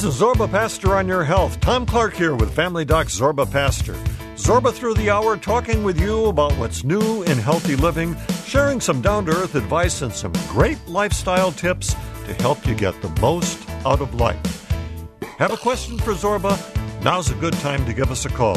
This is Zorba Pastor on your health. Tom Clark here with Family Doc Zorba Pastor. Zorba through the hour, talking with you about what's new in healthy living, sharing some down-to-earth advice and some great lifestyle tips to help you get the most out of life. Have a question for Zorba? Now's a good time to give us a call at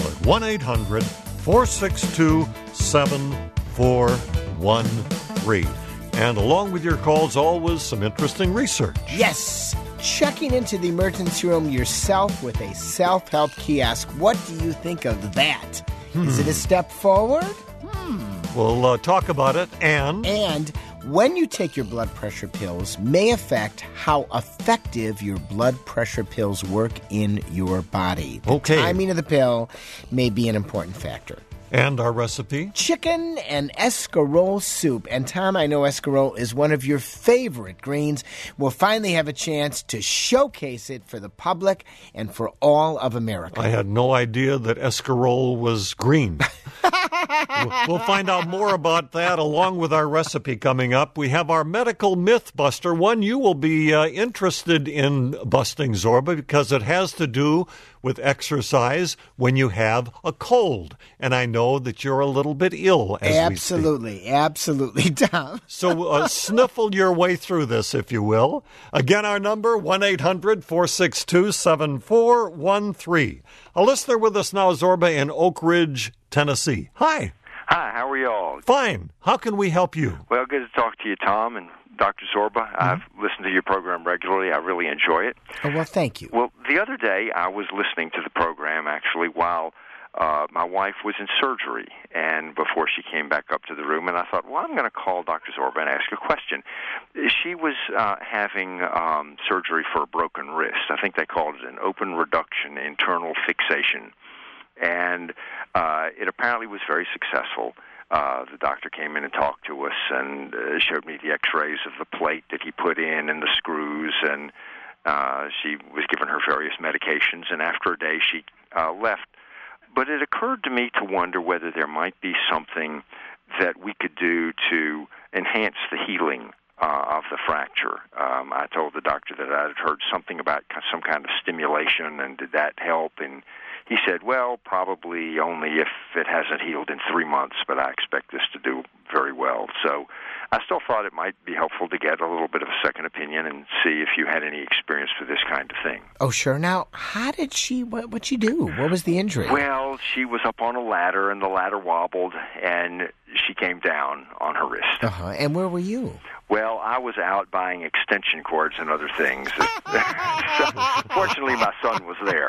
1-800-462-7413. And along with your calls, always some interesting research. Yes! Checking into the emergency room yourself with a self-help kiosk. What do you think of that? Is it a step forward? We'll talk about it, And when you take your blood pressure pills may affect how effective your blood pressure pills work in your body. The timing of the pill may be an important factor. And our recipe? Chicken and escarole soup. And Tom, I know escarole is one of your favorite greens. We'll finally have a chance to showcase it for the public and for all of America. I had no idea that escarole was green. We'll find out more about that along with our recipe coming up. We have our medical myth buster, one you will be interested in busting, Zorba, because it has to do with exercise when you have a cold. And I know that you're a little bit ill as we speak. Absolutely, Tom. So sniffle your way through this, if you will. Again, our number, 1-800-462-7413. A listener with us now, Zorba, in Oak Ridge, Tennessee. Hi. Hi, how are you all? Fine. How can we help you? Well, good to talk to you, Tom and Dr. Zorba. I've listened to your program regularly. I really enjoy it. Oh, well, thank you. Well, the other day I was listening to the program, actually, while my wife was in surgery and before she came back up to the room, and I thought, well, I'm going to call Dr. Zorba and ask a question. She was having surgery for a broken wrist. I think they called it an open reduction internal fixation. And it apparently was very successful. The doctor came in and talked to us and showed me the x-rays of the plate that he put in and the screws, and she was given her various medications, and after a day she left. But it occurred to me to wonder whether there might be something that we could do to enhance the healing of the fracture. I told the doctor that I had heard something about some kind of stimulation, and did that help? And he said, well, probably only if it hasn't healed in 3 months, but I expect this to do very well. So I still thought it might be helpful to get a little bit of a second opinion and see if you had any experience with this kind of thing. Oh, sure. Now, how did what'd she do? What was the injury? Well, she was up on a ladder, and the ladder wobbled, and she came down on her wrist. And where were you? Well, I was out buying extension cords and other things. So, fortunately, my son was there,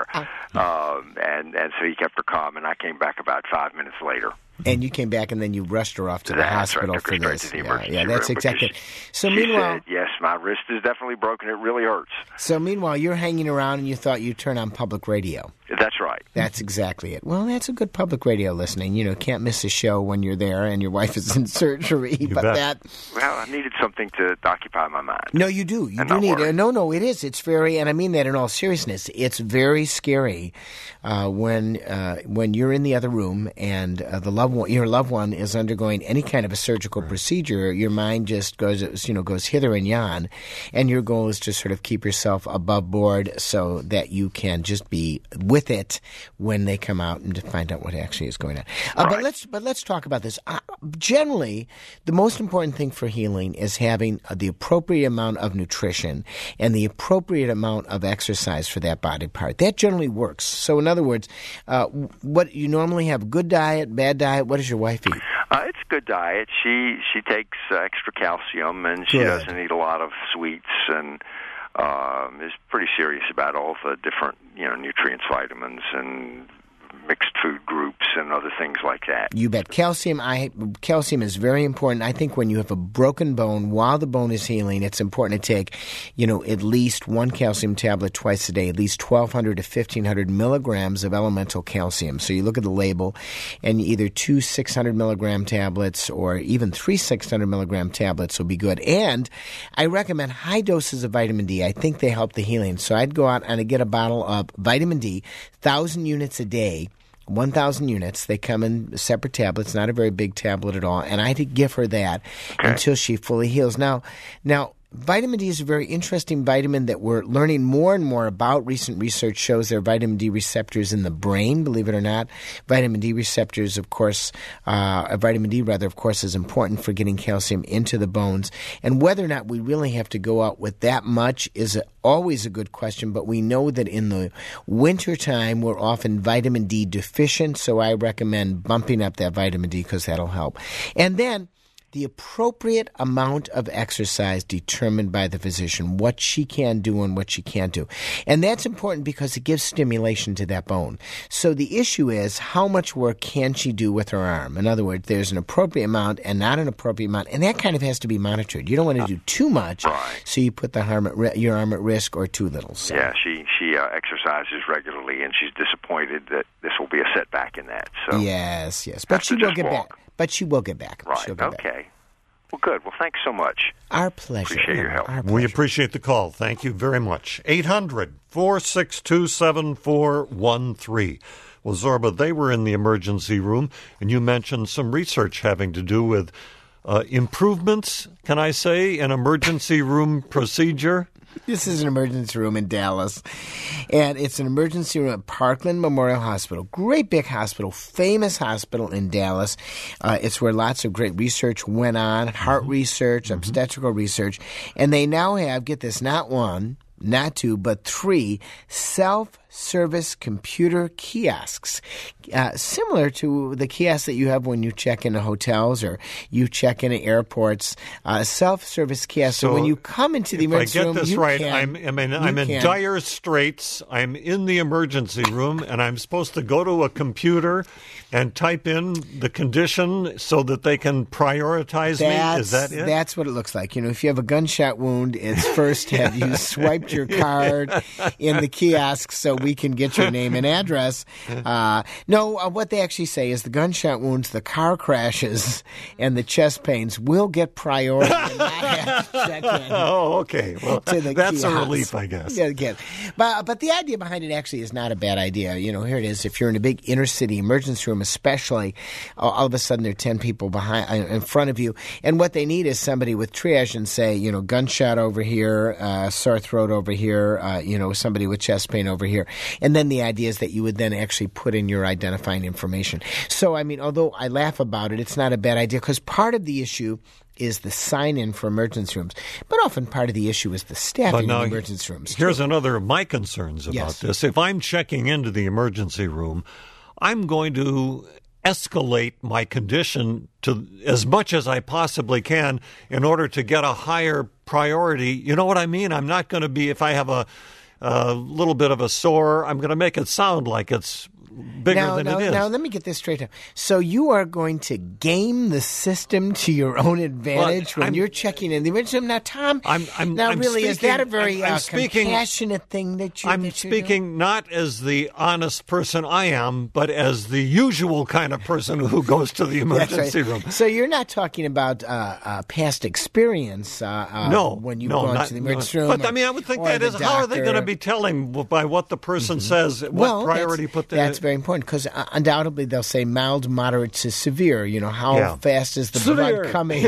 and so he kept her calm, and I came back about 5 minutes later. And you came back, and then you rushed her off to the hospital right. Took for her this. To the emergency room that's exactly. So she meanwhile, said, yes, my wrist is definitely broken. It really hurts. So meanwhile, you're hanging around, and you thought you'd turn on public radio. That's right. That's exactly it. Well, that's a good public radio listening. You know, can't miss a show when you're there and your wife is in surgery. Bet. Well, I needed something to occupy my mind. No, you do. You do need. No, it is. It's very, and I mean that in all seriousness. It's very scary when you're in the other room and your loved one is undergoing any kind of a surgical procedure. Your mind just goes hither and yon, and your goal is to sort of keep yourself above board so that you can just be with it when they come out and to find out what actually is going on. Right. But let's talk about this. Generally, the most important thing for healing is having the appropriate amount of nutrition and the appropriate amount of exercise for that body part. That generally works. So, in other words, what you normally have: good diet, bad diet. What does your wife eat? It's a good diet. She takes extra calcium, and she doesn't eat a lot of sweets, and is pretty serious about all the different nutrients, vitamins, and mixed food groups and other things like that. You bet. Calcium is very important. I think when you have a broken bone, while the bone is healing, it's important to take, at least one calcium tablet twice a day, at least 1,200 to 1,500 milligrams of elemental calcium. So you look at the label, and either 2 600 milligram tablets or even 3 600 milligram tablets will be good. And I recommend high doses of vitamin D. I think they help the healing. So I'd go out and I'd get a bottle of vitamin D, 1,000 units a day. 1,000 units. They come in separate tablets, not a very big tablet at all. And I had to give her that until she fully heals. Now, Vitamin D is a very interesting vitamin that we're learning more and more about. Recent research shows there are vitamin D receptors in the brain, believe it or not. Vitamin D receptors, of course, of course, is important for getting calcium into the bones. And whether or not we really have to go out with that much is always a good question, but we know that in the wintertime, we're often vitamin D deficient, so I recommend bumping up that vitamin D because that'll help. And then the appropriate amount of exercise determined by the physician, what she can do and what she can't do. And that's important because it gives stimulation to that bone. So the issue is, how much work can she do with her arm? In other words, there's an appropriate amount and not an appropriate amount, and that kind of has to be monitored. You don't want to do too much, so you put your arm at risk, or too little. So. Yeah, she exercises regularly, and she's disappointed that this will be a setback in that. So yes, but she will get back. But she will get back. Right, okay. Well, good. Well, thanks so much. Our pleasure. Appreciate your help. We appreciate the call. Thank you very much. 800-462-7413. Well, Zorba, they were in the emergency room, and you mentioned some research having to do with improvements, can I say, in emergency room procedure? This is an emergency room in Dallas, and it's an emergency room at Parkland Memorial Hospital. Great big hospital, famous hospital in Dallas. It's where lots of great research went on, heart research, obstetrical research, and they now have, get this, not one, not two, but 3 self-service computer kiosks, similar to the kiosks that you have when you check into hotels or you check into airports. Self-service kiosks. So when you come into the emergency room, if I get this right, I'm in dire straits. I'm in the emergency room, and I'm supposed to go to a computer and type in the condition so that they can prioritize me. Is that it? That's what it looks like. You know, if you have a gunshot wound, it's first have you swiped your card in the kiosk so we can get your name and address. What they actually say is the gunshot wounds, the car crashes, and the chest pains will get priority and not have to check in. Oh, okay. Well, that's a relief, I guess. Yeah, again. But the idea behind it actually is not a bad idea. You know, here it is. If you're in a big inner city emergency room, especially, all of a sudden there are 10 people in front of you, and what they need is somebody with triage and say, you know, gunshot over here, sore throat over here, somebody with chest pain over here. And then the idea is that you would then actually put in your identifying information. So, I mean, although I laugh about it, it's not a bad idea because part of the issue is the sign-in for emergency rooms. But often part of the issue is the staffing in emergency rooms. Here's another of my concerns about this. If I'm checking into the emergency room, I'm going to escalate my condition to as much as I possibly can in order to get a higher priority. You know what I mean? I'm not going to be, if I have a little bit of a sore, I'm going to make it sound like it's bigger than it is. Now, let me get this straight. So you are going to game the system to your own advantage when you're checking in the emergency room. Now, Tom, is that a very compassionate thing that you're doing? I'm speaking not as the honest person I am, but as the usual kind of person who goes to the emergency room. So you're not talking about past experience when you go into the emergency room. But, I would think that is, how are they going to be telling by what the person says, what priority put there? That's very important because undoubtedly they'll say mild, moderate to severe. You know, how fast is the blood coming?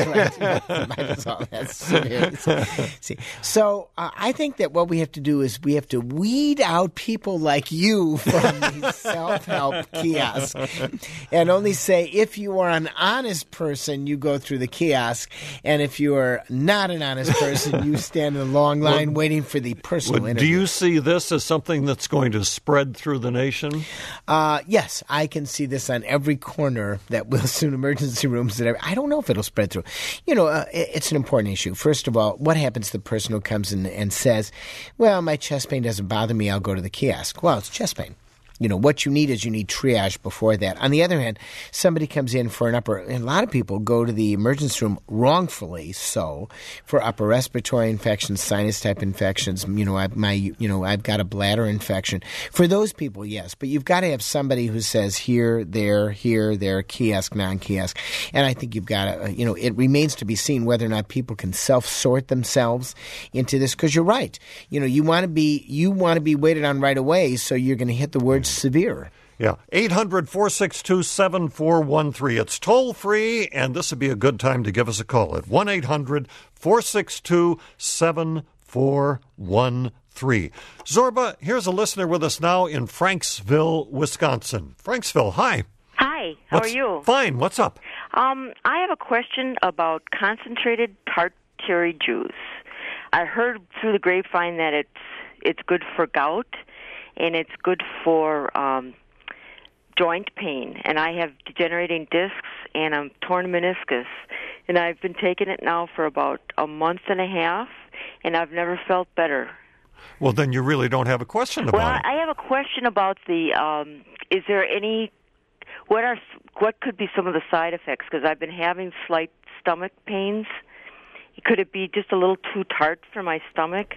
That's right. That's severe. See, so I think that what we have to do is we have to weed out people like you from these self-help kiosks and only say if you are an honest person, you go through the kiosk, and if you are not an honest person, you stand in a long line waiting for the personal interview. Do you see this as something that's going to spread through the nation? Yes, I can see this on every corner that will soon emergency rooms. I don't know if it'll spread through. You know, it's an important issue. First of all, what happens to the person who comes in and says, well, my chest pain doesn't bother me, I'll go to the kiosk. Well, it's chest pain. You know, what you need is you need triage before that. On the other hand, somebody comes in for and a lot of people go to the emergency room wrongfully so for upper respiratory infections, sinus type infections. You know, I've got a bladder infection. For those people, yes, but you've got to have somebody who says here, there, kiosk, non-kiosk. And I think you've got to, it remains to be seen whether or not people can self-sort themselves into this, because you're right. You know, you want to be waited on right away, so you're going to hit the word severe. Yeah, 800-462-7413. It's toll-free, and this would be a good time to give us a call at 1-800-462-7413. Zorba, here's a listener with us now in Franksville, Wisconsin. Franksville, hi. Hi, how are you? Fine, what's up? I have a question about concentrated tart cherry juice. I heard through the grapevine that it's good for gout, and it's good for joint pain. And I have degenerating discs and a torn meniscus, and I've been taking it now for about a month and a half, and I've never felt better. Well, then you really don't have a question about it. Well, I have a question about the, is there any, what could be some of the side effects? Because I've been having slight stomach pains. Could it be just a little too tart for my stomach?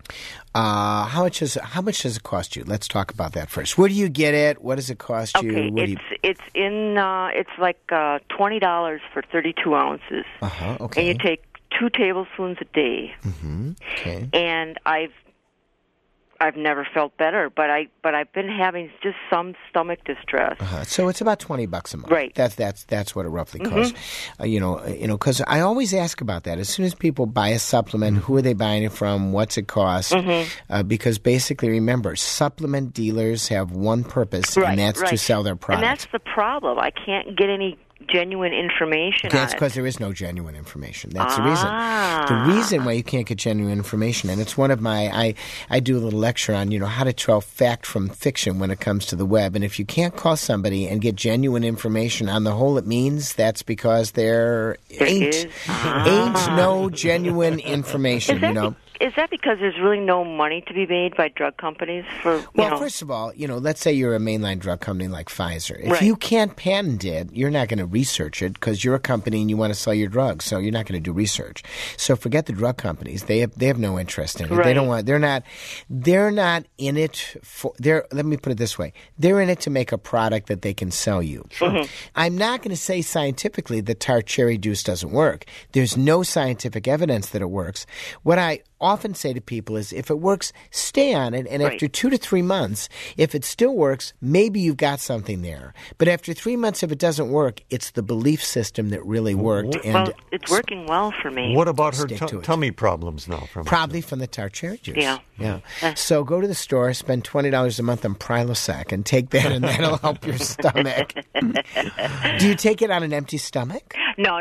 How much does it cost you? Let's talk about that first. Where do you get it? What does it cost you? Okay, it's like $20 for 32 ounces. Okay. And you take 2 tablespoons a day. Mm-hmm. Okay. And I've never felt better, but I've been having just some stomach distress. So it's about $20 a month. Right. That's what it roughly costs. Because I always ask about that. As soon as people buy a supplement, who are they buying it from? What's it cost? Because basically, remember, supplement dealers have one purpose, and that's to sell their product. And that's the problem. I can't get any genuine information on it. That's because there is no genuine information. That's the reason. The reason why you can't get genuine information, and it's one of my, I do a little lecture on, how to tell fact from fiction when it comes to the web. And if you can't call somebody and get genuine information, on the whole it means that's because there ain't no genuine information, Is that because there's really no money to be made by drug companies for? First of all, let's say you're a mainline drug company like Pfizer. If you can't patent it, you're not going to research it because you're a company and you want to sell your drugs, so you're not going to do research. So forget the drug companies; they have no interest in it. Right. They don't want. They're not in it for. Let me put it this way: they're in it to make a product that they can sell you. Sure. I'm not going to say scientifically that tart cherry juice doesn't work. There's no scientific evidence that it works. What I often say to people is if it works, stay on it, and after 2 to 3 months, if it still works, maybe you've got something there. But after 3 months, if it doesn't work, it's the belief system that really worked. Well, it's working well for me. What about her tummy problems now? Probably from the tart cherry juice. Yeah. So go to the store, spend $20 a month on Prilosec, and take that, and that'll help your stomach. Do you take it on an empty stomach? No,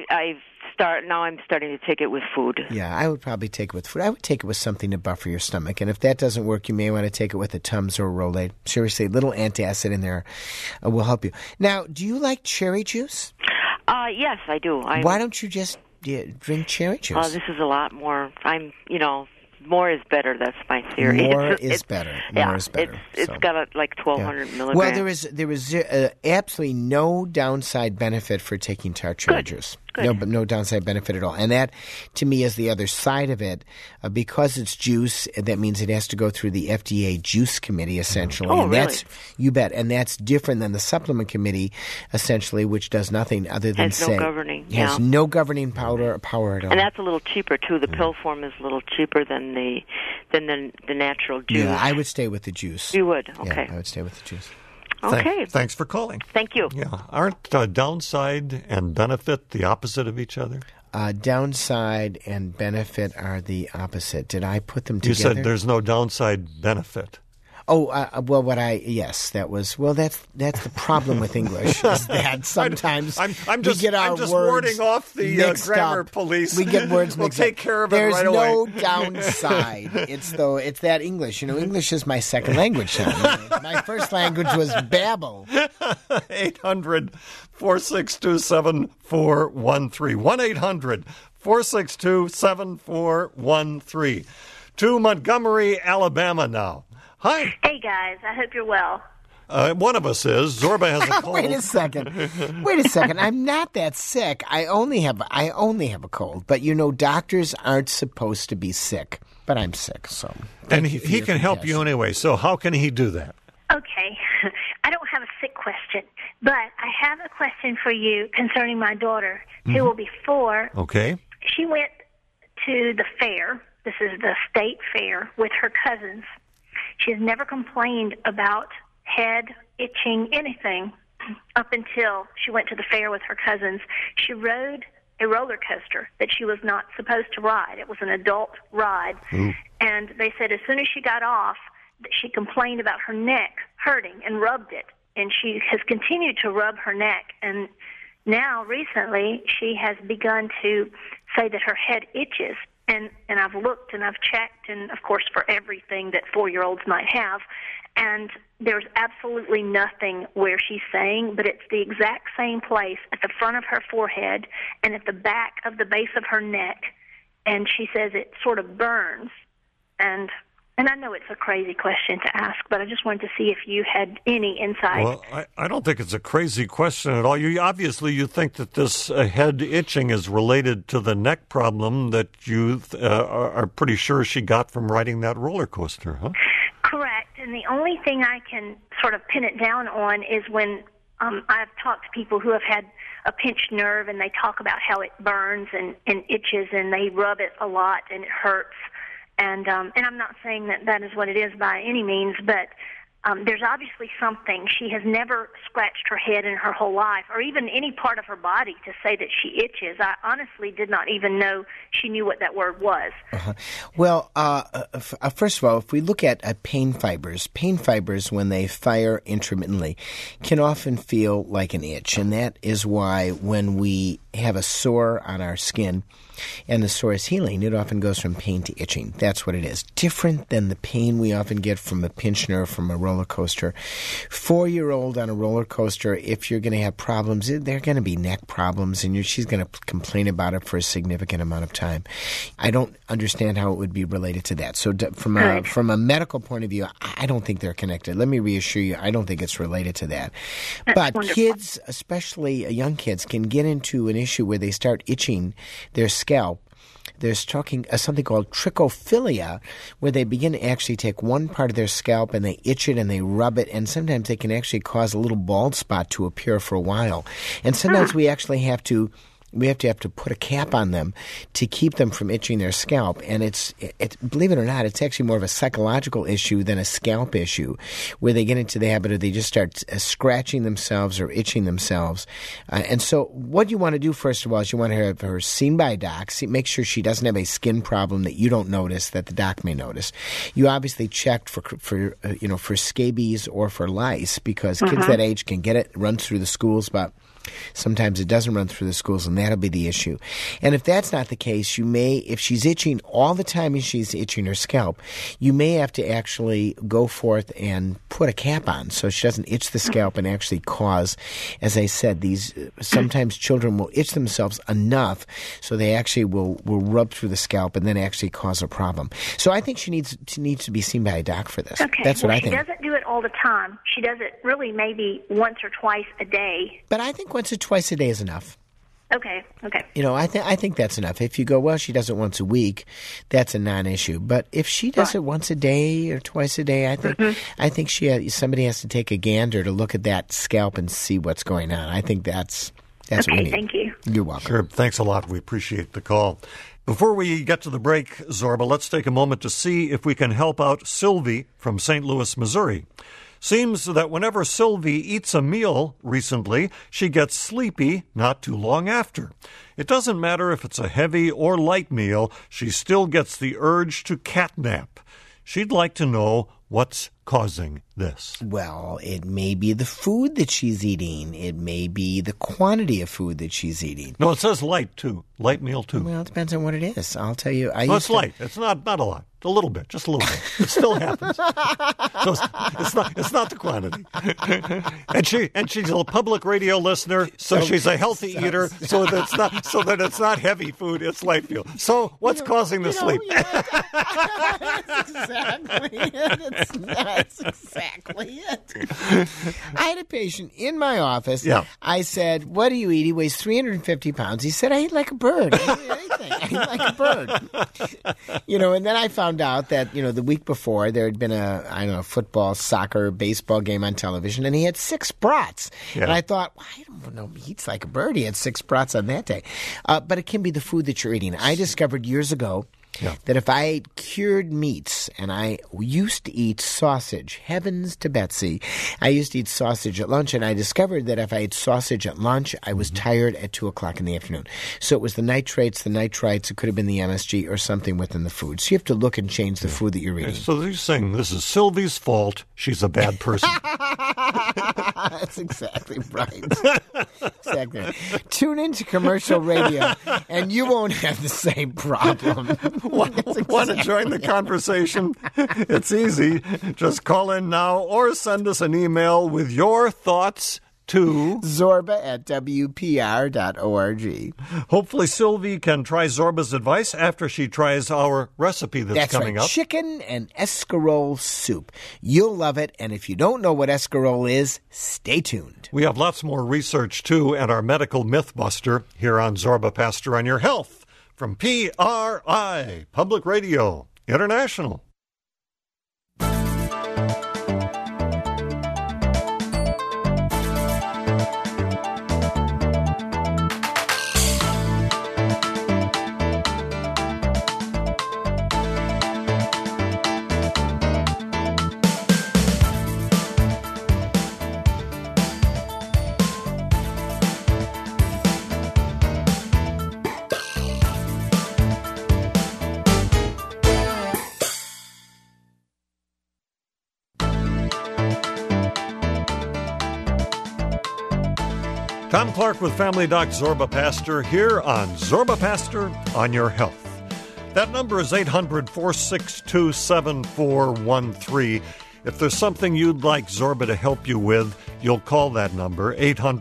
now I'm starting to take it with food. Yeah, I would probably take it with food. I would take it with something to buffer your stomach. And if that doesn't work, you may want to take it with a Tums or a Rolaids. Seriously, a little antacid in there will help you. Now, do you like cherry juice? Yes, I do. Why don't you just drink cherry juice? This is a lot more. More is better. That's my theory. More is better. It's got like 1,200 milligrams. Well, there is absolutely no downside benefit for taking tart cherry juice. Good. No downside benefit at all. And that, to me, is the other side of it. Because it's juice, that means it has to go through the FDA Juice Committee, essentially. Oh, and really? You bet. And that's different than the Supplement Committee, essentially, which does nothing other than has no governing power at all. And that's a little cheaper, too. The pill form is a little cheaper than the natural juice. Yeah, I would stay with the juice. You would? Okay. Yeah, I would stay with the juice. Okay. Thanks for calling. Thank you. Yeah. Aren't downside and benefit the opposite of each other? Downside and benefit are the opposite. Did I put them together? You said there's no downside benefit. Yes, that was, that's the problem with English is that sometimes I'm just we get our words wording off the grammar police. We get words mixed We'll take care of it right away. There's no downside. It's that English. English is my second language now. My first language was Babel. 800-462-7413. 1-800-462-7413. To Montgomery, Alabama now. Hi. Hey, guys. I hope you're well. One of us is. Zorba has a cold. Wait a second. I'm not that sick. I only have a cold. But doctors aren't supposed to be sick. But I'm sick, so. And he can help you anyway. So how can he do that? Okay. I don't have a sick question, but I have a question for you concerning my daughter, who will be 4. Okay. She went to the fair. This is the state fair with her cousins. She has never complained about head itching, anything, up until she went to the fair with her cousins. She rode a roller coaster that she was not supposed to ride. It was an adult ride. And they said as soon as she got off, she complained about her neck hurting and rubbed it. And she has continued to rub her neck. And now, recently, she has begun to say that her head itches. And I've looked and I've checked, and, of course, for everything that 4-year-olds might have. And there's absolutely nothing where she's saying, but it's the exact same place at the front of her forehead and at the back of the base of her neck. And she says it sort of burns. And I know it's a crazy question to ask, but I just wanted to see if you had any insight. Well, I don't think it's a crazy question at all. You think that this head itching is related to the neck problem that you are pretty sure she got from riding that roller coaster, huh? Correct. And the only thing I can sort of pin it down on is when I've talked to people who have had a pinched nerve, and they talk about how it burns and itches, and they rub it a lot and it hurts. And I'm not saying that is what it is by any means, but there's obviously something. She has never scratched her head in her whole life, or even any part of her body to say that she itches. I honestly did not even know she knew what that word was. Well, first of all, if we look at pain fibers, when they fire intermittently, can often feel like an itch. And that is why when we have a sore on our skin and the sore is healing, it often goes from pain to itching. That's what it is. Different than the pain we often get from a pinched nerve from a roller coaster. 4-year-old on a roller coaster, if you're going to have problems, they're going to be neck problems, and she's going to complain about it for a significant amount of time. I don't understand how it would be related to that. So from a medical point of view, I don't think they're connected. Let me reassure you, I don't think it's related to that. But wonderful. Kids, especially young kids, can get into an issue where they start itching their scalp. There's something called trichophilia, where they begin to actually take one part of their scalp and they itch it and they rub it, and sometimes they can actually cause a little bald spot to appear for a while. And sometimes we actually have to put a cap on them to keep them from itching their scalp. And it's believe it or not, it's actually more of a psychological issue than a scalp issue, where they get into the habit of they just start scratching themselves or itching themselves. And so what you want to do, first of all, is you want to have her seen by a doc. Make sure she doesn't have a skin problem that you don't notice that the doc may notice. You obviously checked for scabies or for lice, because kids that age can get it, runs through the schools, but sometimes it doesn't run through the schools, and that'll be the issue. And if that's not the case, if she's itching all the time and she's itching her scalp, you may have to actually go forth and put a cap on so she doesn't itch the scalp and actually cause, as I said, sometimes children will itch themselves enough so they actually will rub through the scalp and then actually cause a problem. So I think she needs to be seen by a doc for this. Okay. That's what I think. She doesn't do it all the time. She does it really maybe once or twice a day. But I think once or twice a day is enough. Okay. I think that's enough. If you go, well, she does it once a week, that's a non-issue. But if she does it once a day or twice a day, I think somebody has to take a gander to look at that scalp and see what's going on. I think that's what we need. Thank you. You're welcome. Sure. Thanks a lot. We appreciate the call. Before we get to the break, Zorba, let's take a moment to see if we can help out Sylvie from St. Louis, Missouri. Seems that whenever Sylvie eats a meal recently, she gets sleepy not too long after. It doesn't matter if it's a heavy or light meal, she still gets the urge to catnap. She'd like to know what's causing this. Well, it may be the food that she's eating. It may be the quantity of food that she's eating. No, it says light, too. Light meal, too. Well, it depends on what it is. I'll tell you. It's light. It's not a lot. A little bit. Just a little bit. It still happens. So it's not the quantity. And she's a public radio listener, so she's a healthy eater, so that it's not heavy food, it's light fuel. So what's causing the sleep? That's exactly it. I had a patient in my office. Yeah. I said, what do you eat? He weighs 350 pounds. He said, I eat like a bird. I don't eat anything. I eat like a bird. And then I found out that, the week before there had been a football, soccer, baseball game on television, and he had 6 brats. Yeah. And I thought, I don't know, he eats like a bird. He had 6 brats on that day. But it can be the food that you're eating. I discovered years ago that if I ate cured meats, and I used to eat sausage, heavens to Betsy, I used to eat sausage at lunch, and I discovered that if I ate sausage at lunch, I was tired at 2 o'clock in the afternoon. So it was the nitrates, the nitrites, it could have been the MSG or something within the food. So you have to look and change the food that you're eating. So you're saying this is Sylvie's fault. She's a bad person. That's exactly right. Exactly right. Tune into commercial radio, and you won't have the same problem. Want to join the conversation? It's easy. Just call in now or send us an email with your thoughts to Zorba@WPR.org. Hopefully Sylvie can try Zorba's advice after she tries our recipe that's coming right. up. Chicken and escarole soup. You'll love it, and if you don't know what escarole is, stay tuned. We have lots more research, too, and our medical mythbuster here on Zorba Pastor on Your Health from PRI, Public Radio International. Tom Clark with Family Doc Zorba Pastor here on Zorba Pastor on Your Health. That number is 800-462-7413. If there's something you'd like Zorba to help you with, you'll call that number,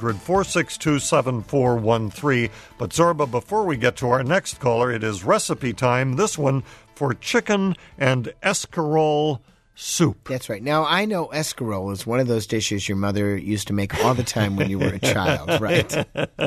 800-462-7413. But Zorba, before we get to our next caller, it is recipe time. This one for chicken and escarole soup. That's right. Now, I know escarole is one of those dishes your mother used to make all the time when you were a child, right?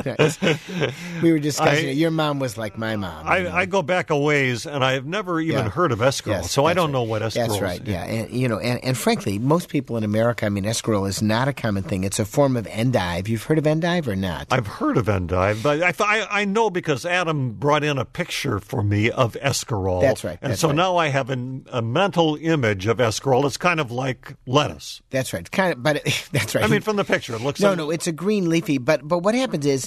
We were discussing it. Your mom was like my mom. I go back a ways, and I have never even heard of escarole, so I don't know what escarole is. That's right, yeah. And frankly, most people in America, escarole is not a common thing. It's a form of endive. You've heard of endive or not? I've heard of endive, but I know because Adam brought in a picture for me of escarole. That's right. Now I have a mental image of escarole. It's kind of like lettuce. That's right. That's right. From the picture, it looks. No, it's a green leafy. But what happens is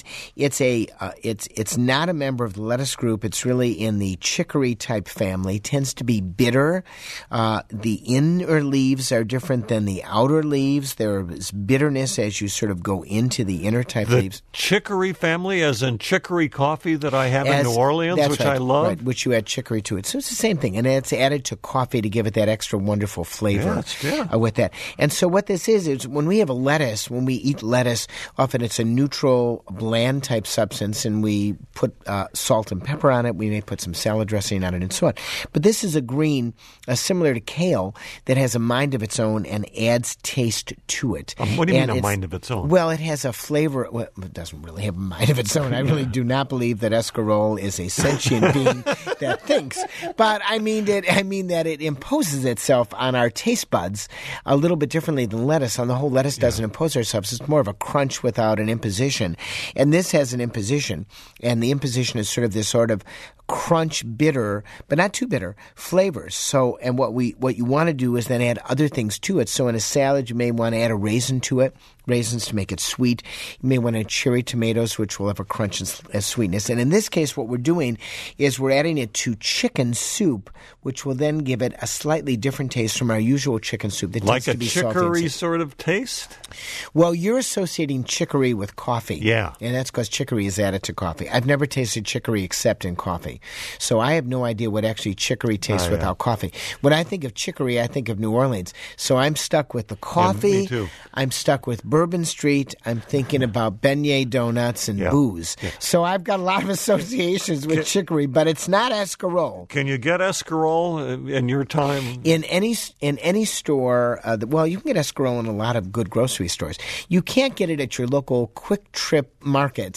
it's not a member of the lettuce group. It's really in the chicory type family. It tends to be bitter. The inner leaves are different than the outer leaves. There is bitterness as you sort of go into the inner type leaves. Chicory family, as in chicory coffee that I have in New Orleans, which I love. Right, which you add chicory to it. So it's the same thing, and it's added to coffee to give it that extra wonderful flavor with that. And so what this is when we have a lettuce, when we eat lettuce, often it's a neutral, bland type substance, and we put salt and pepper on it. We may put some salad dressing on it and so on. But this is a green, similar to kale, that has a mind of its own and adds taste to it. What do you mean a mind of its own? Well, it has a flavor. Well, it doesn't really have a mind of its own. I really do not believe that escarole is a sentient being that thinks. But I mean that it imposes itself on our taste buds a little bit differently than lettuce. On the whole, lettuce doesn't impose ourselves. It's more of a crunch without an imposition. And this has an imposition. And the imposition is sort of crunch, bitter, but not too bitter, flavors. So, and what you want to do is then add other things to it. So in a salad, you may want to add a raisin to it, raisins to make it sweet. You may want to add cherry tomatoes, which will have a crunch and sweetness. And in this case, what we're doing is we're adding it to chicken soup, which will then give it a slightly different taste from our usual chicken soup. That like tends to be chicory sort of taste? Well, you're associating chicory with coffee. Yeah. And that's because chicory is added to coffee. I've never tasted chicory except in coffee. So I have no idea what actually chicory tastes without coffee. When I think of chicory, I think of New Orleans. So I'm stuck with the coffee. Yeah, me too. I'm stuck with Bourbon Street. I'm thinking about beignet donuts and booze. Yeah. So I've got a lot of associations with chicory, but it's not escarole. Can you get escarole in your time? In any store, you can get escarole in a lot of good grocery stores. You can't get it at your local Quick Trip market.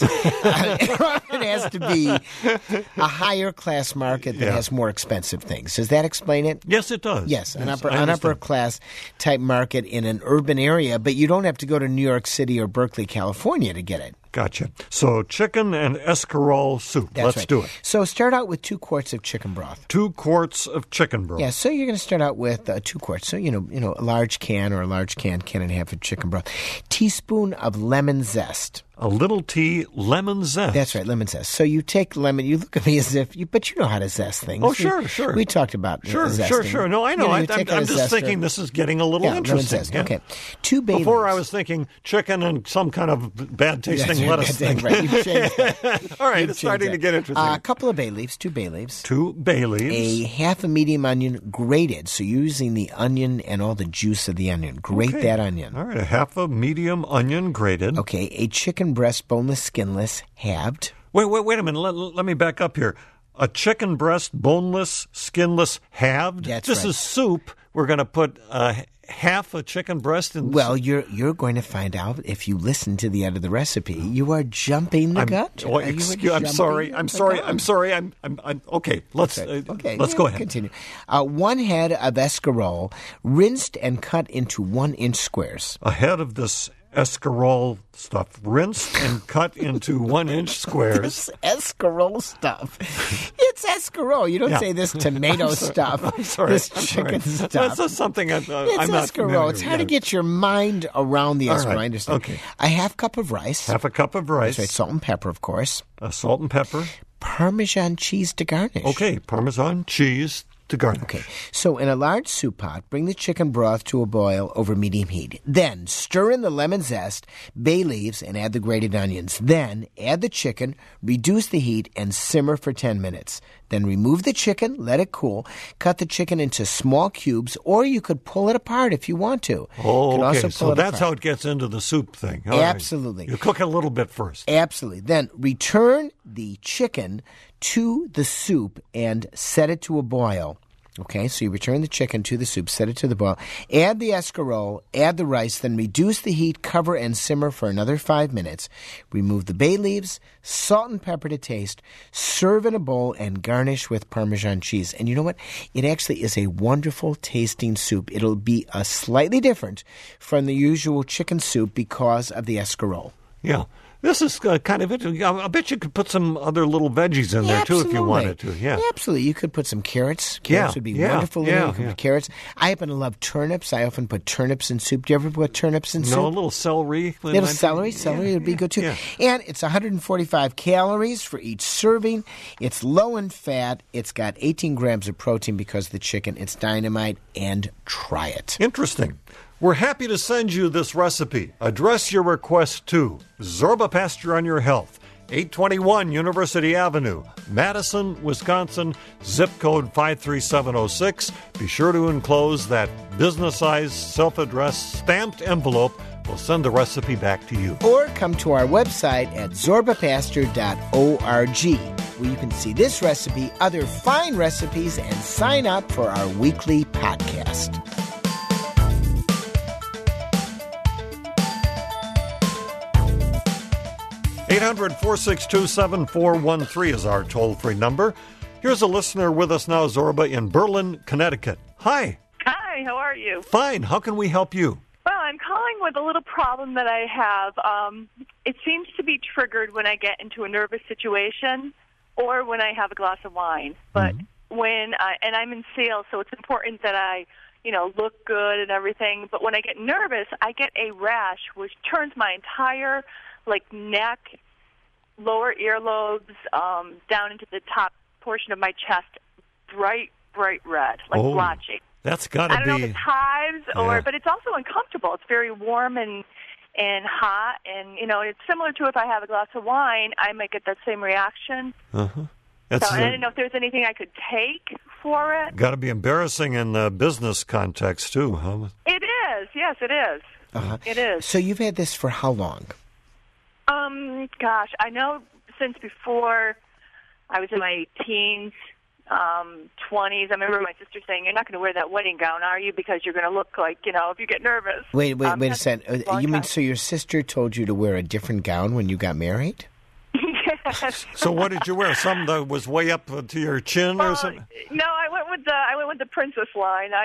It has to be a higher class market that has more expensive things. Does that explain it? Yes, it does. Yes, an upper class type market in an urban area, but you don't have to go to New York City or Berkeley, California to get it. Gotcha. So chicken and escarole soup. That's Let's right. do it. So start out with 2 quarts of chicken broth. 2 quarts of chicken broth. Yeah, so you're going to start out with 2 quarts. So, a large can or a large can and a half of chicken broth. Teaspoon of lemon zest. A little tea lemon zest. That's right, lemon zest. So you take lemon, you look at me as if, but you know how to zest things. Oh, sure. We talked about zesting. Sure. No, I know. You I'm take out I'm a just zester. thinking this is getting a little Lemon interesting. zest. Yeah. Okay. 2 bay Before leaves. I was thinking chicken and some kind of bad-tasting That's lettuce thing. right. You changed that. All right, You've it's starting changed to get that. interesting. A couple of bay leaves, 2 bay leaves. 2 bay leaves. A half a medium onion grated. So you're using the onion and all the juice of the onion. Grate that onion. All right, a half a medium onion grated. Okay, a chicken breast, boneless, skinless, halved. Wait a minute. Let me back up here. A chicken breast, boneless, skinless, halved? That's This right. is soup. We're going to put half a chicken breast in. Well, you're going to find out if you listen to the end of the recipe. You are jumping the gun. I'm sorry. Okay. Let's go ahead. Continue. 1 head of escarole, rinsed and cut into 1-inch squares. A head of this escarole stuff, rinsed and cut into 1-inch squares. This escarole stuff. It's escarole. You don't say this tomato stuff. I'm sorry. This chicken stuff. That's just something I'm not It's familiar escarole. It's hard to get your mind around the All escarole. right. I understand. Okay. A half cup of rice. Half a cup of rice. That's right. Salt and pepper, of course. Salt and pepper. Parmesan cheese to garnish. Okay. Parmesan cheese to garnish. Okay, so in a large soup pot, bring the chicken broth to a boil over medium heat. Then stir in the lemon zest, bay leaves, and add the grated onions. Then add the chicken, reduce the heat, and simmer for 10 minutes. Then remove the chicken, let it cool, cut the chicken into small cubes, or you could pull it apart if you want to. Oh, You can okay. also So pull it that's apart. how it gets into the soup thing. All right. Absolutely. You cook it a little bit first. Absolutely. Then return the chicken to the soup and set it to a boil. Okay, so you return the chicken to the soup, set it to the boil, add the escarole, add the rice, then reduce the heat, cover, and simmer for another 5 minutes. Remove the bay leaves, salt and pepper to taste, serve in a bowl, and garnish with Parmesan cheese. And you know what? It actually is a wonderful tasting soup. It'll be slightly different from the usual chicken soup because of the escarole. Yeah. This is kind of interesting. I bet you could put some other little veggies in there, too, if you wanted to. Yeah. Absolutely. You could put some carrots. Carrots would be wonderful. You could put carrots. I happen to love turnips. I often put turnips in soup. Do you ever put turnips in soup? No, a little celery. Little celery. Celery would be good, too. Yeah. And it's 145 calories for each serving. It's low in fat. It's got 18 grams of protein because of the chicken. It's dynamite, and try it. Interesting. We're happy to send you this recipe. Address your request to Zorba Pasture on Your Health, 821 University Avenue, Madison, Wisconsin, zip code 53706. Be sure to enclose that business-sized, self-addressed, stamped envelope. We'll send the recipe back to you. Or come to our website at zorbapasture.org, where you can see this recipe, other fine recipes, and sign up for our weekly podcast. 800-462-7413 is our toll-free number. Here's a listener with us now, Zorba, in Berlin, Connecticut. Hi. Hi, how are you? Fine. How can we help you? Well, I'm calling with a little problem that I have. It seems to be triggered when I get into a nervous situation or when I have a glass of wine. But and I'm in sales, so it's important that I, look good and everything. But when I get nervous, I get a rash which turns my entire neck, lower earlobes, down into the top portion of my chest, bright red, blotchy. That's got to be. I don't know if it's hives but it's also uncomfortable. It's very warm and hot, and it's similar to if I have a glass of wine, I might get that same reaction. Uh-huh. So I didn't know if there's anything I could take for it. Got to be embarrassing in the business context too, huh? It is. Yes, it is. Uh-huh. It is. So you've had this for how long? Gosh, I know since before I was in my teens, 20s. I remember my sister saying, "You're not going to wear that wedding gown, are you? Because you're going to look like, if you get nervous." Wait a second. You mean so your sister told you to wear a different gown when you got married? Yes. So what did you wear? Something that was way up to your chin or something? No, I went with the princess line. I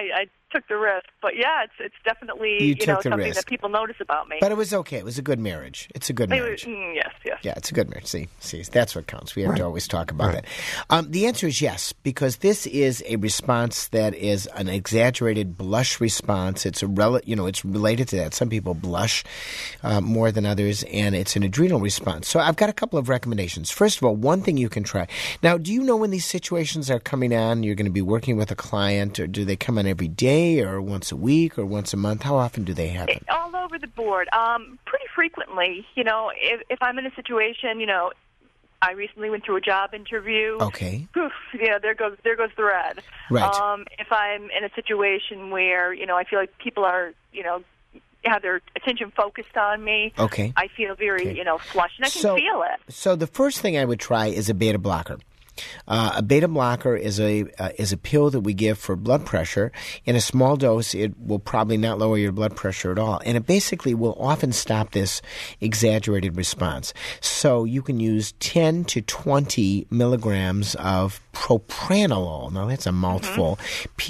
took the risk. But yeah, it's definitely You took the something risk. that people notice about me. But it was okay. It was a good marriage. It's a good marriage. Yes. Yeah, it's a good marriage. See, that's what counts. We have to always talk about that. The answer is yes, because this is a response that is an exaggerated blush response. It's it's related to that. Some people blush more than others, and it's an adrenal response. So I've got a couple of recommendations. First of all, one thing you can try. Now, do you know when these situations are coming on? You're going to be working with a client, or do they come on every day, or once a week, or once a month? How often do they happen? All over the board. Pretty frequently. If I'm in a situation, I recently went through a job interview. Okay. Poof, there goes the red. Right. If I'm in a situation where, I feel like people are, have their attention focused on me. Okay. I feel very, flushed, and I can feel it. So the first thing I would try is a beta blocker. A beta blocker is a pill that we give for blood pressure. In a small dose, it will probably not lower your blood pressure at all. And it basically will often stop this exaggerated response. So you can use 10 to 20 milligrams of propranolol. Now, that's a mouthful.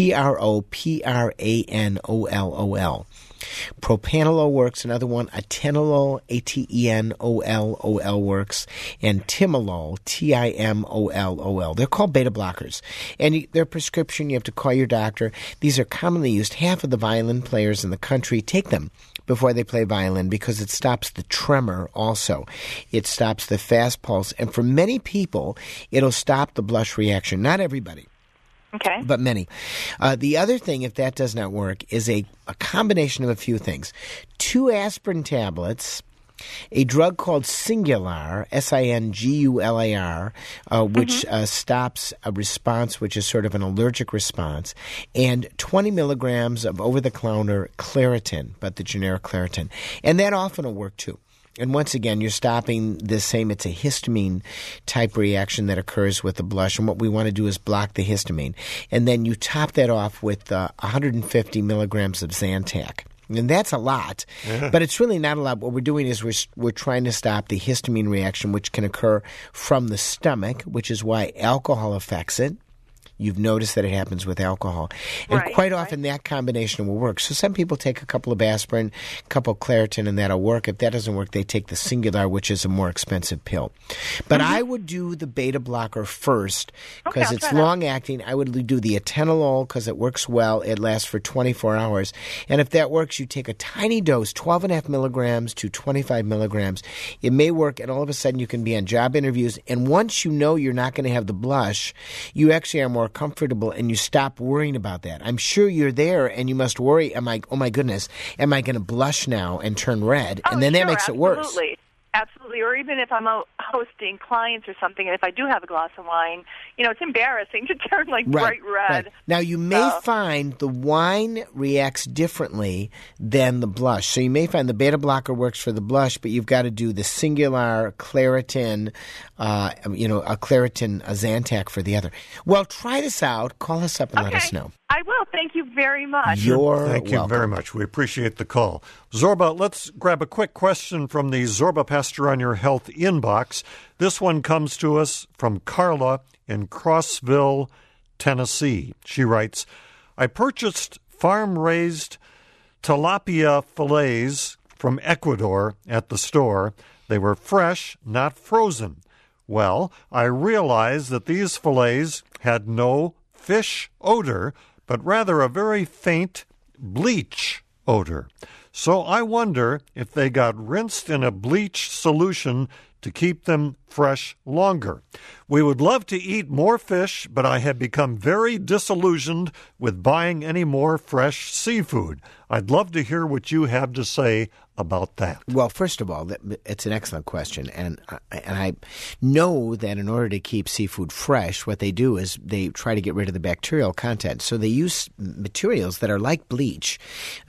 Propranolol. Propranolol works. Another one, atenolol, Atenolol works, and timolol, Timolol. They're called beta blockers, and their prescription, you have to call your doctor. These are commonly used. Half of the violin players in the country take them before they play violin because it stops the tremor also. It stops the fast pulse, and for many people, it'll stop the blush reaction. Not everybody. Okay. But many. The other thing, if that does not work, is a combination of a few things. 2 aspirin tablets, a drug called Singular, Singular, which stops a response which is sort of an allergic response, and 20 milligrams of over-the-counter Claritin, but the generic Claritin. And that often will work too. And once again, you're stopping the same. It's a histamine-type reaction that occurs with the blush. And what we want to do is block the histamine. And then you top that off with 150 milligrams of Zantac. And that's a lot, but it's really not a lot. What we're doing is we're trying to stop the histamine reaction, which can occur from the stomach, which is why alcohol affects it. You've noticed that it happens with alcohol. And quite often that combination will work. So some people take a couple of aspirin, a couple of Claritin, and that'll work. If that doesn't work, they take the Singular, which is a more expensive pill. But I would do the beta blocker first because it's long-acting. I would do the atenolol because it works well. It lasts for 24 hours. And if that works, you take a tiny dose, 12.5 milligrams to 25 milligrams. It may work, and all of a sudden you can be on job interviews. And once you know you're not going to have the blush, you actually are more comfortable and you stop worrying about that. I'm sure you're there and you must worry, oh my goodness, am I going to blush now and turn red? And then that makes it worse. Absolutely. Or even if I'm hosting clients or something, and if I do have a glass of wine, it's embarrassing to turn bright red. Right. Now, you may find the wine reacts differently than the blush. So you may find the beta blocker works for the blush, but you've got to do the Singular, Claritin, a Claritin, a Zantac for the other. Well, try this out. Call us up and let us know. I will. Thank you very much. Thank you very much. We appreciate the call. Zorba, let's grab a quick question from the Zorba Pastor on Your Health inbox. This one comes to us from Carla in Crossville, Tennessee. She writes, I purchased farm-raised tilapia fillets from Ecuador at the store. They were fresh, not frozen. Well, I realized that these fillets had no fish odor, but rather a very faint bleach odor. So I wonder if they got rinsed in a bleach solution to keep them fresh longer. We would love to eat more fish, but I have become very disillusioned with buying any more fresh seafood. I'd love to hear what you have to say about that. Well, first of all, it's an excellent question. And I know that in order to keep seafood fresh, what they do is they try to get rid of the bacterial content. So they use materials that are like bleach,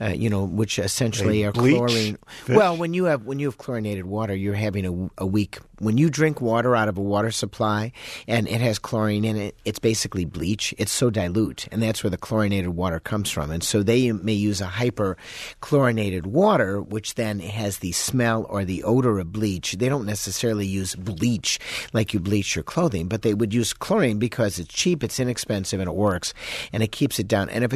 which essentially are chlorine. Fish? Well, when you have chlorinated water, you're having a weak. When you drink water out of a water supply and it has chlorine in it, it's basically bleach. It's so dilute, and that's where the chlorinated water comes from. And so they may use a hyperchlorinated water, which then has the smell or the odor of bleach. They don't necessarily use bleach like you bleach your clothing, but they would use chlorine because it's cheap, it's inexpensive, and it works, and it keeps it down. And it became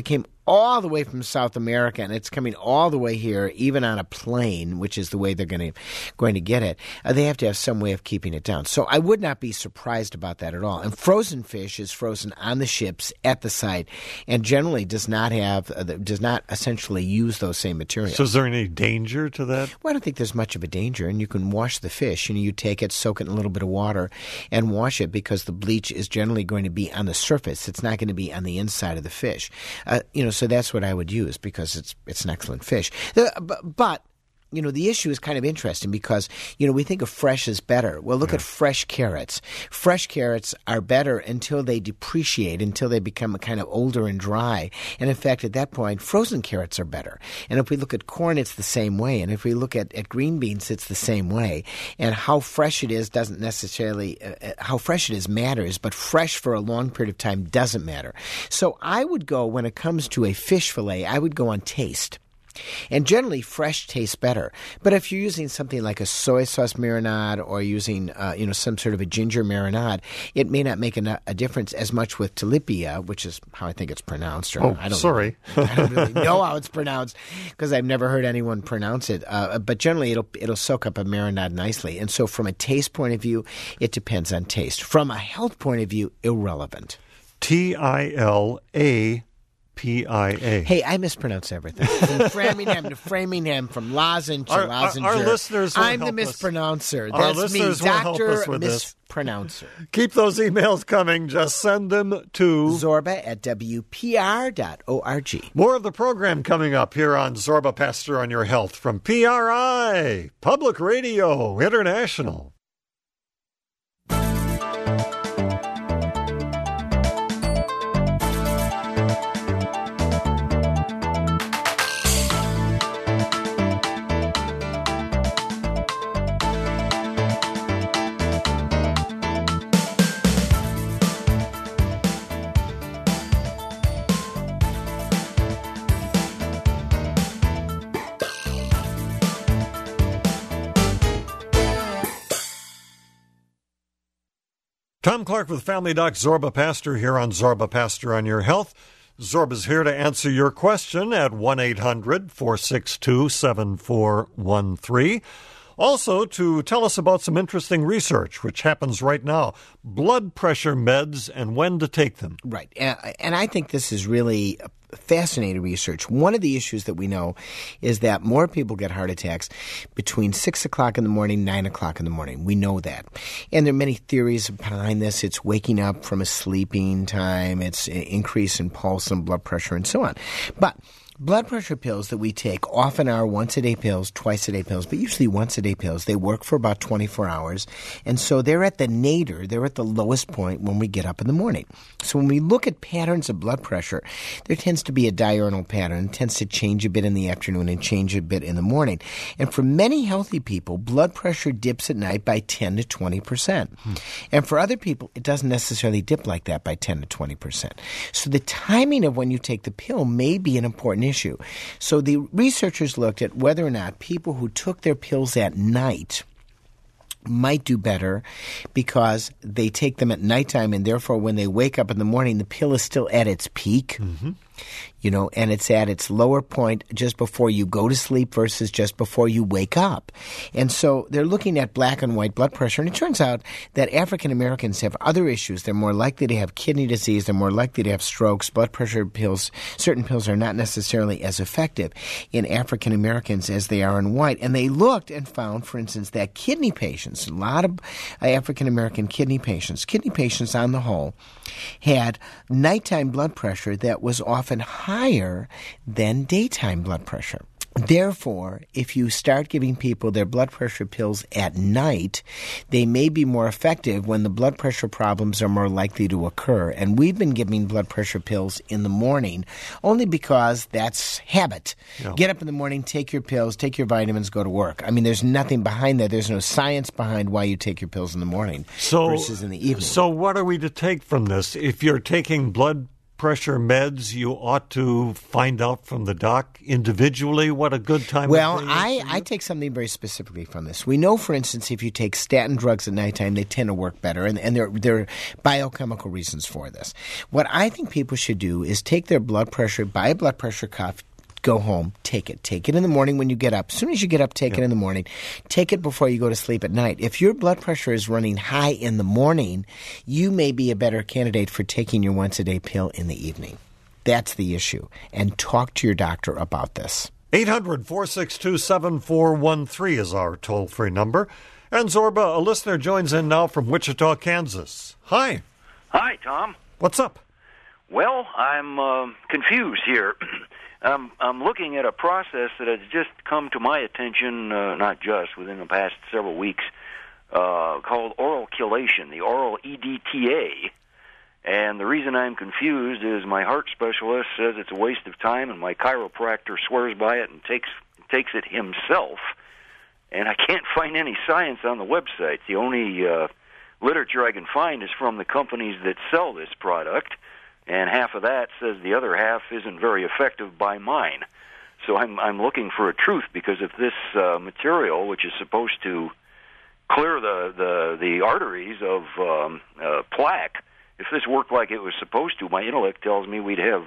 all the way from South America, and it's coming all the way here, even on a plane, which is the way they're going to get it. They have to have some way of keeping it down. So I would not be surprised about that at all. And frozen fish is frozen on the ships at the site, and generally does not essentially use those same materials. So is there any danger to that? Well, I don't think there's much of a danger, and you can wash the fish. You take it, soak it in a little bit of water, and wash it, because the bleach is generally going to be on the surface. It's not going to be on the inside of the fish. So that's what I would use, because it's an excellent fish. But the issue is kind of interesting, because, we think of fresh as better. Well, look at fresh carrots. Fresh carrots are better until they depreciate, until they become kind of older and dry. And in fact, at that point, frozen carrots are better. And if we look at corn, it's the same way. And if we look at green beans, it's the same way. And how fresh it is doesn't necessarily, how fresh it is matters, but fresh for a long period of time doesn't matter. So I would go, when it comes to a fish fillet, I would go on taste. And generally, fresh tastes better. But if you're using something like a soy sauce marinade, or using, some sort of a ginger marinade, it may not make a difference as much with tilapia, which is how I think it's pronounced. I don't really know how it's pronounced, because I've never heard anyone pronounce it. But generally, it'll soak up a marinade nicely. And so, from a taste point of view, it depends on taste. From a health point of view, irrelevant. TILAPIA. Hey, I mispronounce everything. From Framingham to Framingham, from lozenge to lozenger. Our listeners will I'm help the mispronouncer. Us. Our That's me, listeners will help Dr. us with Mispronouncer. Keep those emails coming. Just send them to Zorba@WPR.org. More of the program coming up here on Zorba Pastor on Your Health from PRI, Public Radio International. Tom Clark with Family Doc Zorba Pastor here on Zorba Pastor on Your Health. Zorba's here to answer your question at 1-800-462-7413. Also, to tell us about some interesting research, which happens right now. Blood pressure meds and when to take them. Right. And I think this is really fascinating research. One of the issues that we know is that more people get heart attacks between 6 o'clock in the morning, 9 o'clock in the morning. We know that. And there are many theories behind this. It's waking up from a sleeping time. It's an increase in pulse and blood pressure and so on. But blood pressure pills that we take often are once-a-day pills, twice-a-day pills, but usually once-a-day pills. They work for about 24 hours, and so they're at the nadir, they're at the lowest point when we get up in the morning. So when we look at patterns of blood pressure, there tends to be a diurnal pattern. It tends to change a bit in the afternoon and change a bit in the morning. And for many healthy people, blood pressure dips at night by 10 to 20%. And for other people, it doesn't necessarily dip like that by 10 to 20%. So the timing of when you take the pill may be an important issue. So the researchers looked at whether or not people who took their pills at night might do better because they take them at nighttime, and therefore when they wake up in the morning, the pill is still at its peak. And it's at its lower point just before you go to sleep versus just before you wake up. And so they're looking at black and white blood pressure, and it turns out that African Americans have other issues. They're more likely to have kidney disease. They're more likely to have strokes. Blood pressure pills, certain pills are not necessarily as effective in African Americans as they are in white. And they looked and found, for instance, that kidney patients, a lot of African American kidney patients on the whole, had nighttime blood pressure that was often higher than daytime blood pressure. Therefore, if you start giving people their blood pressure pills at night, they may be more effective when the blood pressure problems are more likely to occur. And we've been giving blood pressure pills in the morning only because that's habit. Yeah. Get up in the morning, take your pills, take your vitamins, go to work. I mean, there's nothing behind that. There's no science behind why you take your pills in the morning versus in the evening. So what are we to take from this? If you're taking blood pressure meds you ought to find out from the doc individually what a good time Well, of day is for you? I take something very specifically from this. We know, for instance, if you take statin drugs at nighttime, they tend to work better, and there are biochemical reasons for this. What I think people should do is take their blood pressure, buy a blood pressure cuff, go home, take it. Take it in the morning when you get up. As soon as you get up, take it in the morning. Take it before you go to sleep at night. If your blood pressure is running high in the morning, you may be a better candidate for taking your once-a-day pill in the evening. That's the issue. And talk to your doctor about this. 800-462-7413 is our toll-free number. And Zorba, a listener, joins in now from Wichita, Kansas. Hi. Hi, Tom. What's up? Well, I'm confused here. I'm looking at a process that has just come to my attention, not just, within the past several weeks, called oral chelation, the oral EDTA. And the reason I'm confused is my heart specialist says it's a waste of time, and my chiropractor swears by it and takes it himself. And I can't find any science on the website. The only literature I can find is from the companies that sell this product. And half of that says the other half isn't very effective by mine. So I'm looking for a truth, because if this material, which is supposed to clear the arteries of plaque, if this worked like it was supposed to, my intellect tells me we'd have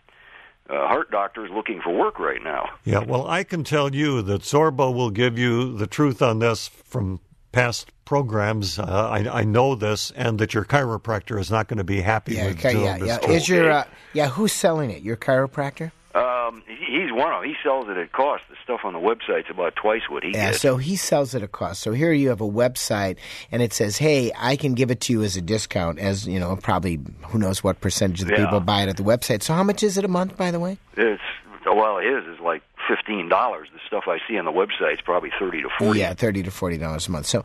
heart doctors looking for work right now. Yeah, well, I can tell you that Zorba will give you the truth on this from past programs. I know this, and that your chiropractor is not going to be happy with this. Is your who's selling it? Your chiropractor? He's one of them. He sells it at cost. The stuff on the website's about twice what he gets. So he sells it at cost. So here you have a website, and it says, hey, I can give it to you as a discount, as, you know, probably who knows what percentage of the people buy it at the website. So how much is it a month, by the way? His is like $15. The stuff I see on the website is probably $30 to $40. Yeah, $30 to $40 a month. So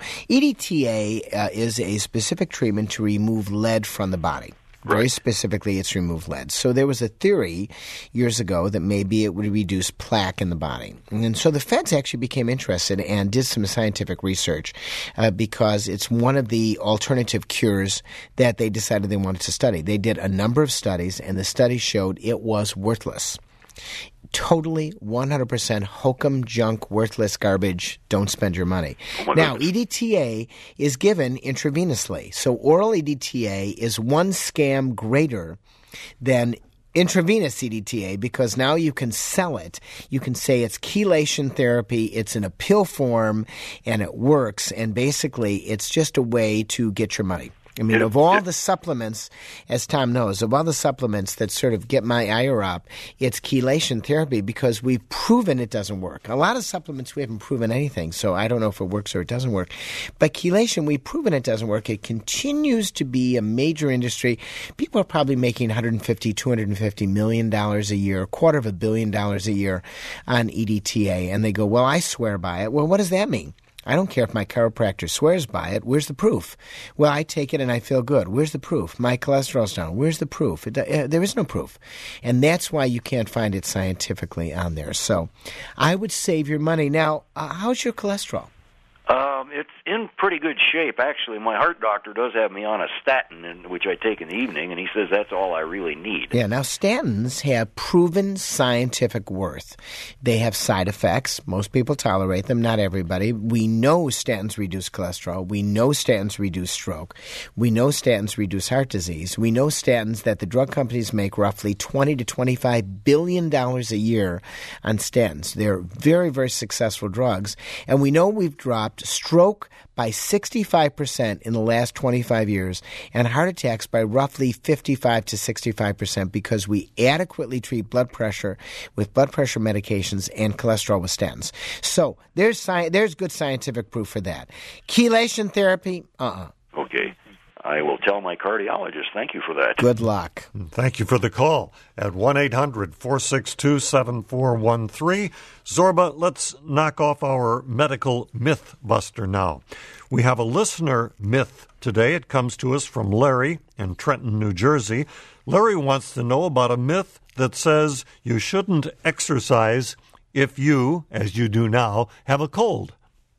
EDTA is a specific treatment to remove lead from the body. Very specifically, it's remove lead. So there was a theory years ago that maybe it would reduce plaque in the body. And so the feds actually became interested and did some scientific research because it's one of the alternative cures that they decided they wanted to study. They did a number of studies, and the studies showed it was worthless. Totally 100% hokum, junk, worthless garbage. Don't spend your money. Now, EDTA is given intravenously. So oral EDTA is one scam greater than intravenous EDTA, because now you can sell it. You can say it's chelation therapy, it's in a pill form, and it works. And basically, it's just a way to get your money. I mean, of all the supplements, as Tom knows, of all the supplements that sort of get my ire up, it's chelation therapy, because we've proven it doesn't work. A lot of supplements, we haven't proven anything, so I don't know if it works or it doesn't work. But chelation, we've proven it doesn't work. It continues to be a major industry. People are probably making $150, $250 million a year, $250 million a year on EDTA. And they go, well, I swear by it. Well, what does that mean? I don't care if my chiropractor swears by it. Where's the proof? Well, I take it and I feel good. Where's the proof? My cholesterol's down. Where's the proof? There is no proof. And that's why you can't find it scientifically on there. So I would save your money. Now, how's your cholesterol? It's in pretty good shape, actually. My heart doctor does have me on a statin, which I take in the evening, and he says that's all I really need. Yeah, now statins have proven scientific worth. They have side effects. Most people tolerate them, not everybody. We know statins reduce cholesterol. We know statins reduce stroke. We know statins reduce heart disease. We know statins that the drug companies make roughly $20 to $25 billion a year on statins. They're very, very successful drugs. And we know we've dropped stroke by 65% in the last 25 years and heart attacks by roughly 55 to 65% because we adequately treat blood pressure with blood pressure medications and cholesterol with statins. So there's good scientific proof for that. Chelation therapy, Okay. I will tell my cardiologist. Thank you for that. Good luck. Thank you for the call at 1-800-462-7413. Zorba, let's knock off our medical myth buster now. We have a listener myth today. It comes to us from Larry in Trenton, New Jersey. Larry wants to know about a myth that says you shouldn't exercise if you, as you do now, have a cold.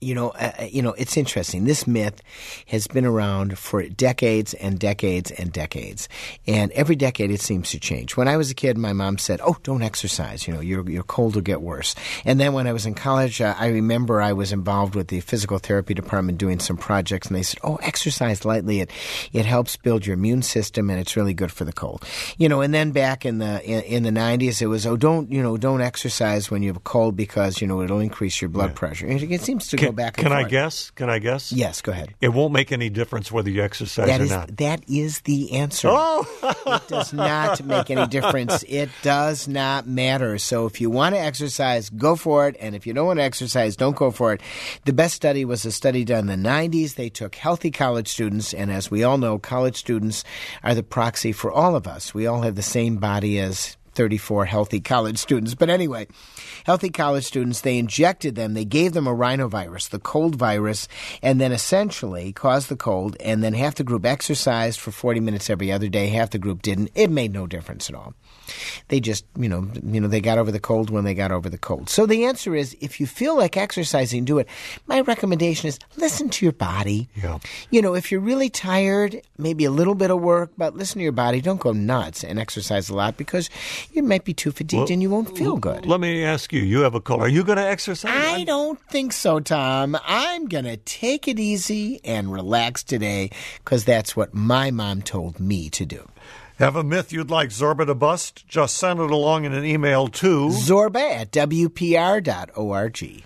It's interesting. This myth has been around for decades and decades and decades, and every decade it seems to change. When I was a kid, my mom said, "Oh, don't exercise. Your cold will get worse." And then when I was in college, I remember I was involved with the physical therapy department doing some projects, and they said, "Oh, exercise lightly. It helps build your immune system, and it's really good for the cold." And then back in the 90s, it was, "Oh, don't exercise when you have a cold because it'll increase your blood pressure." And it seems to go back and forth. Can I guess? Yes, go ahead. It won't make any difference whether you exercise or not. That is the answer. Oh! It does not make any difference. It does not matter. So if you want to exercise, go for it. And if you don't want to exercise, don't go for it. The best study was a study done in the 90s. They took healthy college students, and as we all know, college students are the proxy for all of us. We all have the same body as 34 healthy college students. But anyway, healthy college students, they injected them. They gave them a rhinovirus, the cold virus, and then essentially caused the cold. And then half the group exercised for 40 minutes every other day. Half the group didn't. It made no difference at all. They just, they got over the cold when they got over the cold. So the answer is, if you feel like exercising, do it. My recommendation is listen to your body. Yeah. If you're really tired, maybe a little bit of work, but listen to your body. Don't go nuts and exercise a lot because you might be too fatigued and you won't feel good. Let me ask you, you have a cold. Are you going to exercise? I don't think so, Tom. I'm going to take it easy and relax today because that's what my mom told me to do. Have a myth you'd like Zorba to bust? Just send it along in an email to zorba@wpr.org.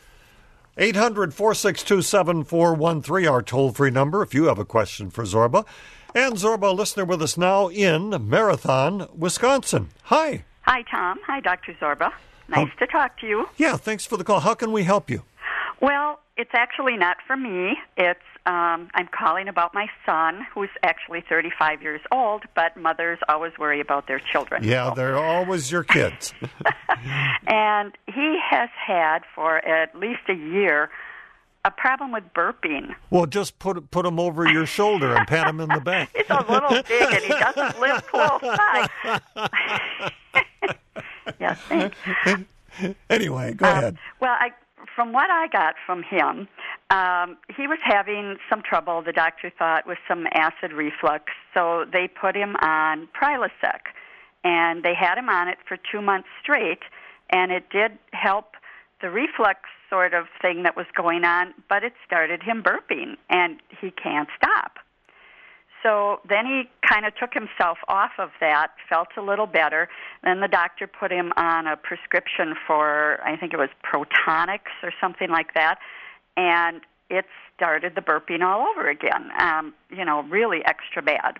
800-462-7413, our toll-free number if you have a question for Zorba. And Zorba, listener with us now in Marathon, Wisconsin. Hi. Hi, Tom. Hi, Dr. Zorba. Nice to talk to you. Yeah, thanks for the call. How can we help you? Well, it's actually not for me. It's I'm calling about my son, who's actually 35 years old, but mothers always worry about their children. Yeah, they're always your kids. And he has had for at least a year a problem with burping. Well, just put him over your shoulder and pat him in the back. He's a little big and he doesn't live close by. Yes, thanks. Anyway, go ahead. Well, from what I got from him, he was having some trouble, the doctor thought, with some acid reflux. So they put him on Prilosec, and they had him on it for 2 months straight, and it did help the reflux sort of thing that was going on, but it started him burping, and he can't stop. So then he kind of took himself off of that, felt a little better. Then the doctor put him on a prescription for, I think it was Protonix or something like that, and it started the burping all over again, really extra bad.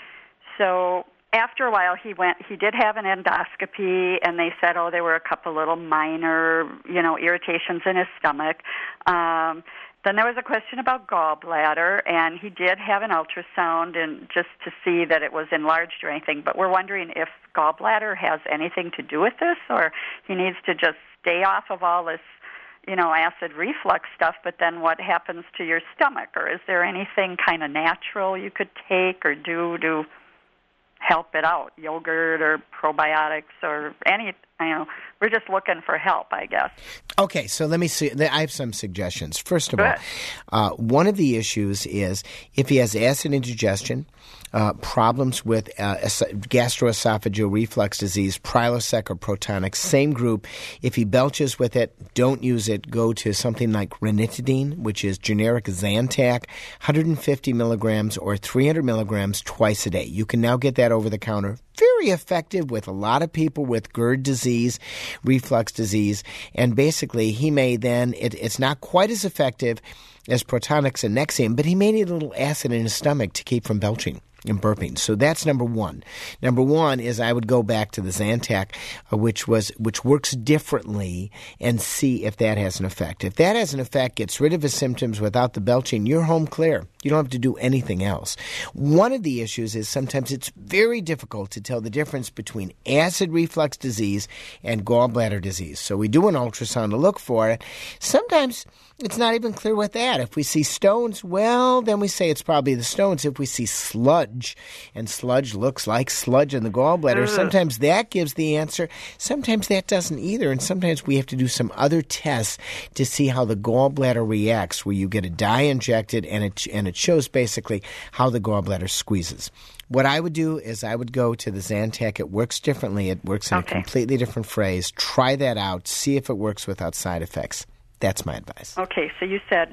So after a while, he did have an endoscopy, and they said, there were a couple little minor, irritations in his stomach. Then there was a question about gallbladder, and he did have an ultrasound and just to see that it was enlarged or anything. But we're wondering if gallbladder has anything to do with this, or he needs to just stay off of all this, acid reflux stuff. But then what happens to your stomach? Or is there anything kind of natural you could take or do to help it out? Yogurt or probiotics or any, we're just looking for help, I guess. Okay, so let me see. I have some suggestions. First of all, one of the issues is if he has acid indigestion, problems with gastroesophageal reflux disease, Prilosec or Protonix, same group. If he belches with it, don't use it. Go to something like ranitidine, which is generic Zantac, 150 milligrams or 300 milligrams twice a day. You can now get that over the counter. Very effective with a lot of people with GERD disease, reflux disease, and basically he may then, it's not quite as effective as Protonix and Nexium, but he may need a little acid in his stomach to keep from belching and burping. So that's number one. Number one is I would go back to the Zantac, which works differently, and see if that has an effect. If that has an effect, gets rid of his symptoms without the belching, you're home clear. You don't have to do anything else. One of the issues is sometimes it's very difficult to tell the difference between acid reflux disease and gallbladder disease. So we do an ultrasound to look for it. Sometimes it's not even clear what that. If we see stones, well, then we say it's probably the stones. If we see sludge, and sludge looks like sludge in the gallbladder, sometimes that gives the answer. Sometimes that doesn't either, and sometimes we have to do some other tests to see how the gallbladder reacts, where you get a dye injected and it shows basically how the gallbladder squeezes. What I would do is I would go to the Zantac. It works differently. It works in a completely different phrase. Try that out. See if it works without side effects. That's my advice. Okay, so you said,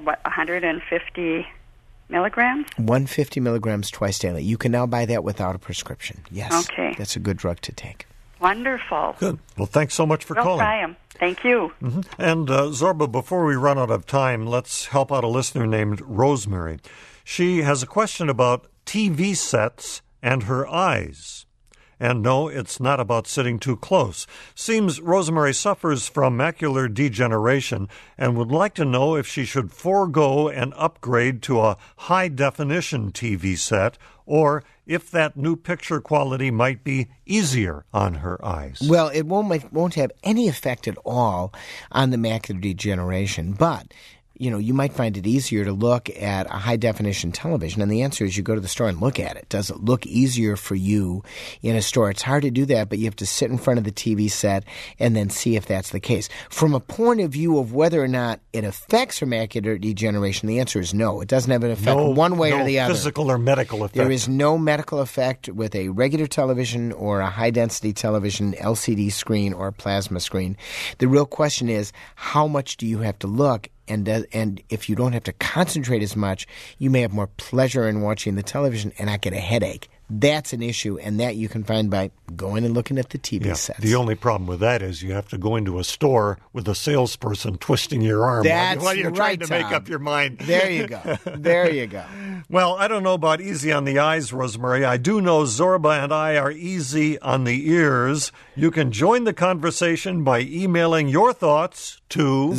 150 milligrams? 150 milligrams twice daily. You can now buy that without a prescription. Yes. Okay. That's a good drug to take. Wonderful. Good. Well, thanks so much for calling. We'll try 'em. Thank you. Mm-hmm. And Zorba, before we run out of time, let's help out a listener named Rosemary. She has a question about TV sets and her eyes. And no, it's not about sitting too close. Seems Rosemary suffers from macular degeneration and would like to know if she should forego an upgrade to a high-definition TV set or if that new picture quality might be easier on her eyes. Well, it won't have any effect at all on the macular degeneration, but you might find it easier to look at a high-definition television, and the answer is you go to the store and look at it. Does it look easier for you in a store? It's hard to do that, but you have to sit in front of the TV set and then see if that's the case. From a point of view of whether or not it affects her macular degeneration, the answer is no. It doesn't have an effect one way or the other. No physical or medical effect. There is no medical effect with a regular television or a high-density television, LCD screen, or plasma screen. The real question is, how much do you have to look? And if you don't have to concentrate as much, you may have more pleasure in watching the television and not get a headache. That's an issue, and that you can find by going and looking at the TV sets. The only problem with that is you have to go into a store with a salesperson twisting your arm while you're trying to make up your mind. There you go. There you go. Well, I don't know about easy on the eyes, Rosemary. I do know Zorba and I are easy on the ears. You can join the conversation by emailing your thoughts to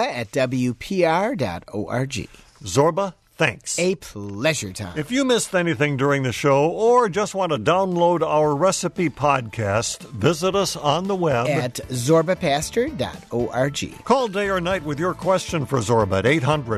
zorba@wpr.org. Zorba, thanks. A pleasure, Tom. If you missed anything during the show or just want to download our recipe podcast, visit us on the web at zorbapastor.org. Call day or night with your question for Zorba at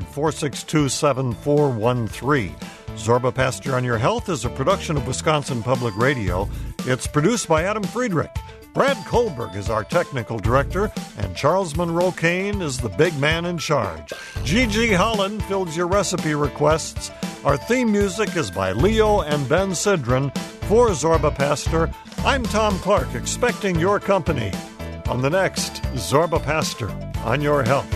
800-462-7413. Zorba Pastor on Your Health is a production of Wisconsin Public Radio. It's produced by Adam Friedrich. Brad Kohlberg is our technical director, and Charles Monroe Kane is the big man in charge. Gigi Holland fills your recipe requests. Our theme music is by Leo and Ben Sidran. For Zorba Pastor, I'm Tom Clark, expecting your company on the next Zorba Pastor on Your Health.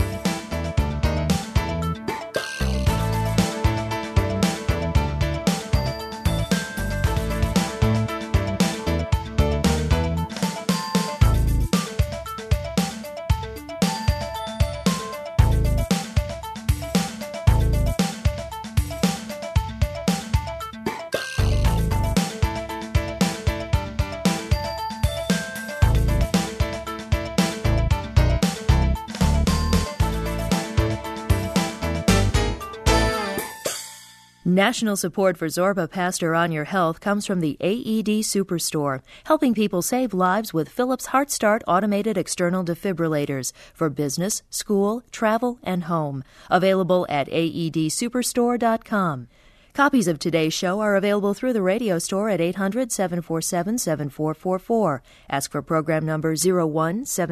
National support for Zorba Pastor on Your Health comes from the AED Superstore, helping people save lives with Philips HeartStart automated external defibrillators for business, school, travel, and home. Available at aedsuperstore.com. Copies of today's show are available through the radio store at 800-747-7444. Ask for program number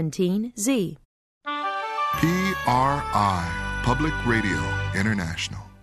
0117Z. PRI, Public Radio International.